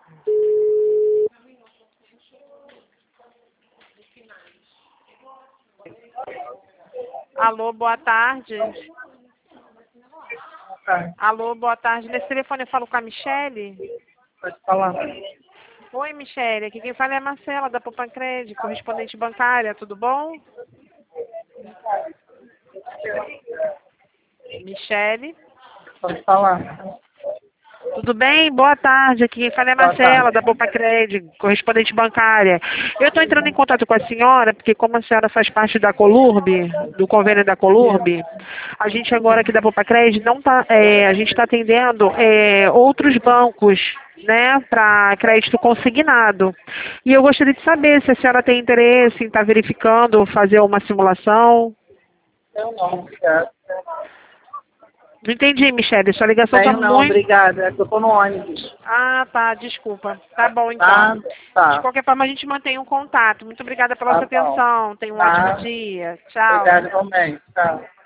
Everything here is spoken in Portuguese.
Alô, boa tarde. Tá, Alô, boa tarde. Nesse telefone eu falo com a Michele. pode falar. Oi, Michele. Aqui quem fala é a Marcela, da Poupancred, correspondente bancária. Tudo bom? Michele. Pode falar. Tudo bem? Boa tarde. Aqui quem fala é a Boa Marcela, tarde. da Poupancred, correspondente bancária. Eu estou entrando em contato com a senhora, porque como a senhora faz parte da Colurb, do convênio da Colurb, a gente agora aqui da Poupancred não tá, a gente está atendendo outros bancos, né, para crédito consignado. E eu gostaria de saber se a senhora tem interesse em estar verificando, fazer uma simulação. Eu não, obrigada. Não entendi, Michele. Sua ligação está Tenho não, muito... obrigada. É que eu tô no ônibus. Ah, tá, desculpa. Tá bom, então. Tá? De Tá. qualquer forma, a gente mantém um contato. Muito obrigada pela Tá sua bom. atenção. Tenha um ótimo Tá. dia. Tchau. Obrigada também. Tchau.